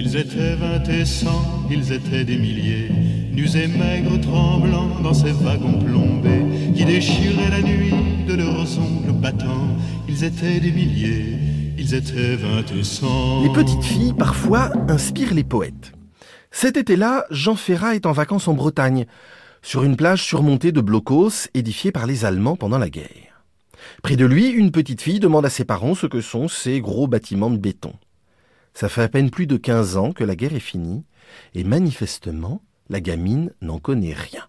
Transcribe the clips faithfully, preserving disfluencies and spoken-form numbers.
Ils étaient vingt et cent, ils étaient des milliers, nus et maigres tremblants dans ces wagons plombés qui déchiraient la nuit de leurs ongles battants. Ils étaient des milliers, ils étaient vingt et cent. Les petites filles, parfois, inspirent les poètes. Cet été-là, Jean Ferrat est en vacances en Bretagne, sur une plage surmontée de blocos édifiés par les Allemands pendant la guerre. Près de lui, une petite fille demande à ses parents ce que sont ces gros bâtiments de béton. Ça fait à peine plus de quinze ans que la guerre est finie, et manifestement, la gamine n'en connaît rien.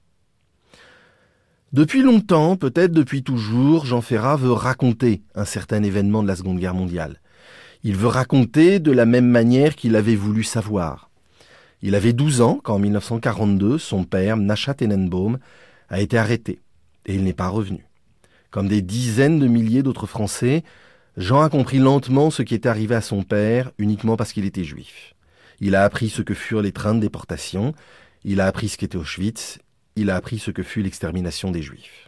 Depuis longtemps, peut-être depuis toujours, Jean Ferrat veut raconter un certain événement de la Seconde Guerre mondiale. Il veut raconter de la même manière qu'il avait voulu savoir. Il avait douze ans quand, en dix-neuf cent quarante-deux, son père, Nashat Tenenbaum, a été arrêté, et il n'est pas revenu. Comme des dizaines de milliers d'autres Français, Jean a compris lentement ce qui était arrivé à son père uniquement parce qu'il était juif. Il a appris ce que furent les trains de déportation, il a appris ce qu'était Auschwitz, il a appris ce que fut l'extermination des Juifs.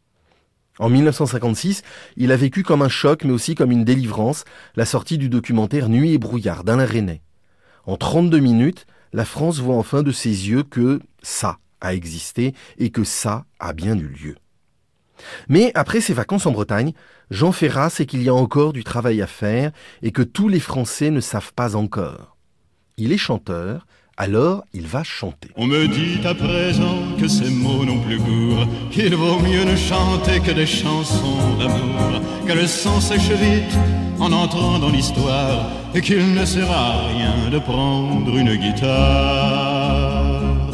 En dix-neuf cent cinquante-six, il a vécu comme un choc, mais aussi comme une délivrance, la sortie du documentaire Nuit et brouillard d'Alain Resnais. En trente-deux minutes, la France voit enfin de ses yeux que ça a existé et que ça a bien eu lieu. Mais après ses vacances en Bretagne, Jean Ferrat sait qu'il y a encore du travail à faire et que tous les Français ne savent pas encore. Il est chanteur, alors il va chanter. On me dit à présent que ces mots n'ont plus cours, qu'il vaut mieux ne chanter que des chansons d'amour, que le sang sèche vite en entrant dans l'histoire et qu'il ne sert à rien de prendre une guitare.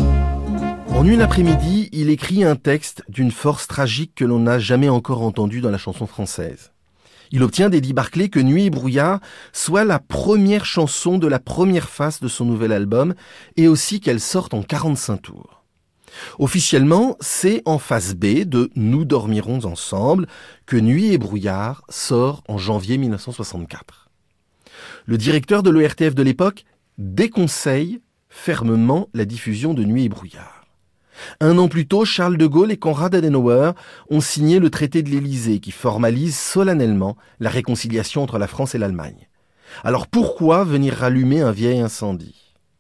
En une après-midi, il écrit un texte d'une force tragique que l'on n'a jamais encore entendu dans la chanson française. Il obtient d'Eddie Barclay que Nuit et brouillard soit la première chanson de la première face de son nouvel album et aussi qu'elle sorte en quarante-cinq tours. Officiellement, c'est en face B de Nous dormirons ensemble que Nuit et brouillard sort en janvier dix-neuf cent soixante-quatre. Le directeur de l'O R T F de l'époque déconseille fermement la diffusion de Nuit et brouillard. Un an plus tôt, Charles de Gaulle et Konrad Adenauer ont signé le traité de l'Élysée qui formalise solennellement la réconciliation entre la France et l'Allemagne. Alors pourquoi venir rallumer un vieil incendie ?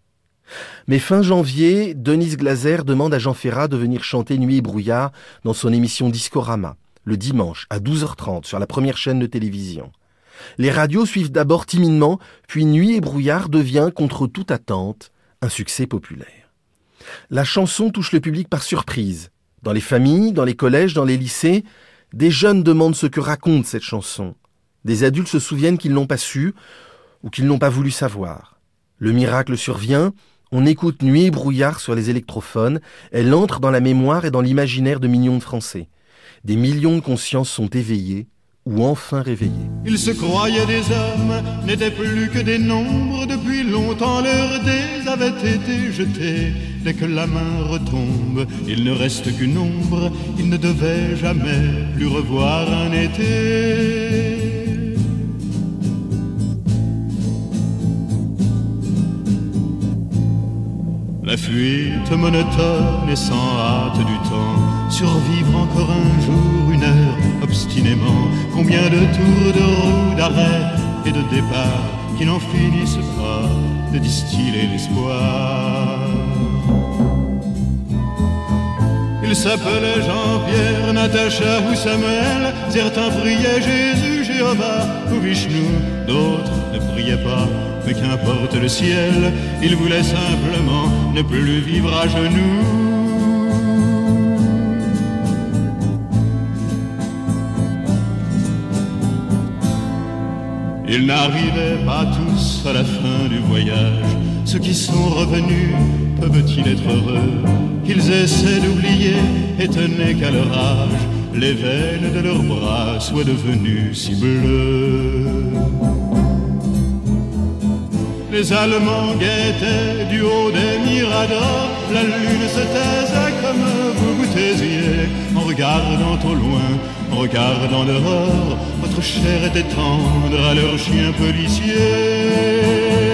Mais fin janvier, Denise Glaser demande à Jean Ferrat de venir chanter Nuit et brouillard dans son émission Discorama, le dimanche à douze heures trente sur la première chaîne de télévision. Les radios suivent d'abord timidement, puis Nuit et brouillard devient, contre toute attente, un succès populaire. La chanson touche le public par surprise. Dans les familles, dans les collèges, dans les lycées, des jeunes demandent ce que raconte cette chanson. Des adultes se souviennent qu'ils n'ont pas su ou qu'ils n'ont pas voulu savoir. Le miracle survient, on écoute Nuit et brouillard sur les électrophones, elle entre dans la mémoire et dans l'imaginaire de millions de Français. Des millions de consciences sont éveillées ou enfin réveillées. Ils se croyaient des hommes, n'étaient plus que des nombres. Depuis longtemps leurs dés avaient été jetés. Dès que la main retombe, il ne reste qu'une ombre. Ils ne devaient jamais plus revoir un été. La fuite monotone et sans hâte du temps, survivre encore un jour, une heure, obstinément. Combien de tours de roue, d'arrêt et de départ qui n'en finissent pas de distiller l'espoir. Ils s'appelaient Jean-Pierre, Natacha ou Samuel. Certains priaient Jésus, Jéhovah ou Vishnu. D'autres ne priaient pas, mais qu'importe le ciel. Ils voulaient simplement ne plus vivre à genoux. Ils n'arrivaient pas tous à la fin du voyage. Ceux qui sont revenus, peuvent-ils être heureux? Qu'ils essaient d'oublier, étonnés qu'à leur âge, les veines de leurs bras soient devenues si bleues. Les Allemands guettaient du haut des miradors. La lune se taisait comme vous vous taisiez. En regardant au loin, en regardant dehors, votre chair était tendre à leurs chiens policiers.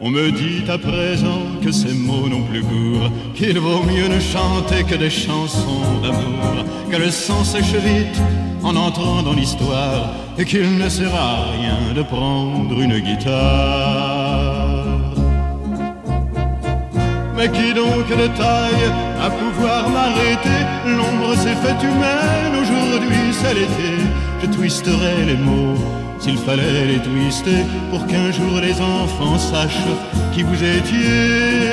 On me dit à présent que ces mots n'ont plus cours, qu'il vaut mieux ne chanter que des chansons d'amour, que le sang sèche vite en entrant dans l'histoire et qu'il ne sert à rien de prendre une guitare. Mais qui donc de taille à pouvoir m'arrêter? L'ombre s'est faite humaine, aujourd'hui c'est l'été. Je twisterai les mots s'il fallait les twister pour qu'un jour les enfants sachent qui vous étiez.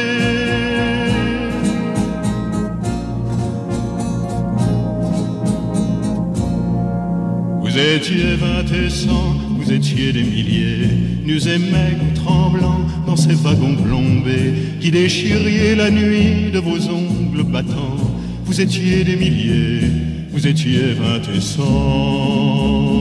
Vous étiez vingt et cent, vous étiez des milliers, nus et maigres, tremblants dans ces wagons plombés, qui déchiriez la nuit de vos ongles battants. Vous étiez des milliers, vous étiez vingt et cent.